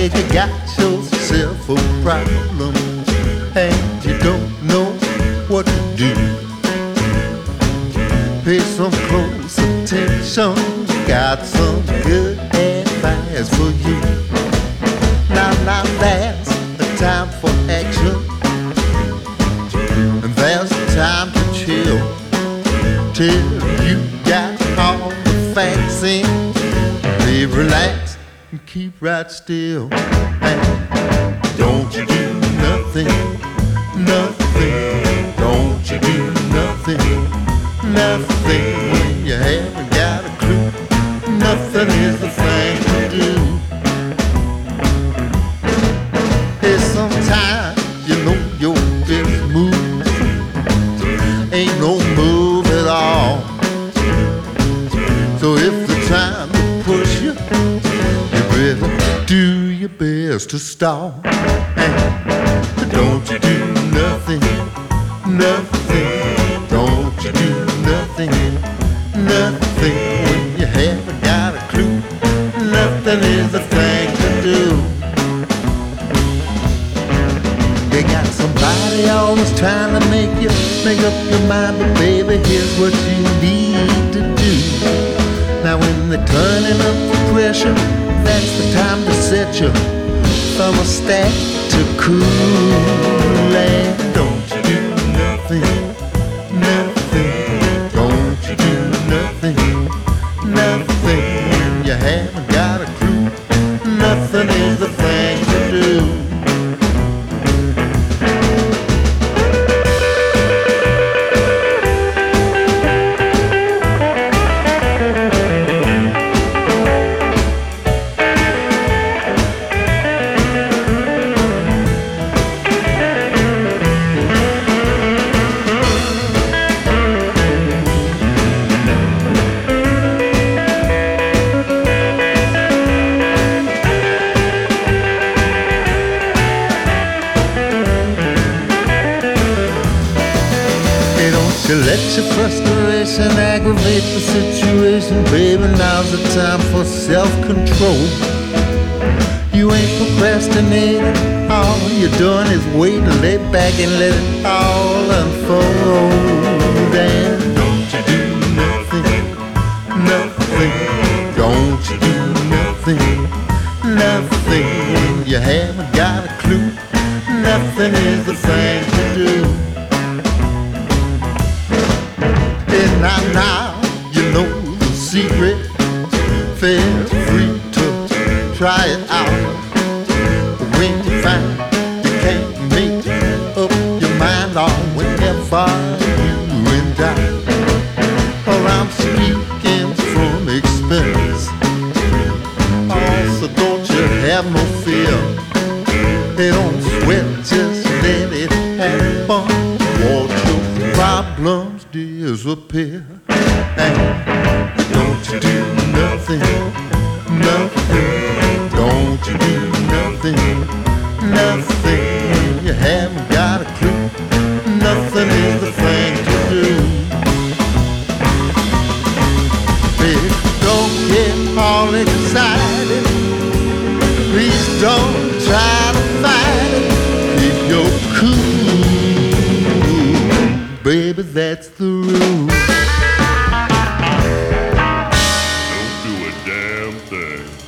said you got yourself a problem and you don't know what to do. Pay some close attention, got some good advice for you. Now that's the time for action, and there's a time to chill till you got all the facts in. Baby, relax and keep right still. Hey, don't you do nothing, nothing. Don't you do nothing, nothing when you haven't got a clue. Nothing is the thing to do. Hey, sometimes you know your best move ain't no move at all. So if they're trying to push you, you better do your best to stall. Hey, don't you do nothing, nothing. Don't you do nothing, nothing when you haven't got a clue. Nothing is the thing to do. You got somebody always trying to make up your mind, but baby, here's what you need to do. Now when they're turning up the pressure, that's the time to set your thermostat to cool. And don't you do nothing, nothing. Don't you do nothing, nothing. You haven't got a clue. Nothing is the thing to do. To let your frustration aggravate the situation, baby, now's the time for self-control. You ain't procrastinating, all you're doing is waiting, lay back and let it all unfold. And don't you do nothing, nothing. Don't you do nothing, nothing. When you haven't got a clue, nothing is the thing to do. Now, you know the secret. Feel free to try it out. When you find you can't make up your mind on whenever you in doubt. Or I'm speaking from experience. Also, don't you have no fear. They don't sweat, just let it happen. Watch your problems disappear. Hey, don't you do nothing, nothing. Don't you do nothing, nothing. You haven't got a clue. Nothing is the thing to do. Baby, don't get all excited. Please don't try to fight it. Keep your cool. Baby, that's the rule. Don't do a damn thing.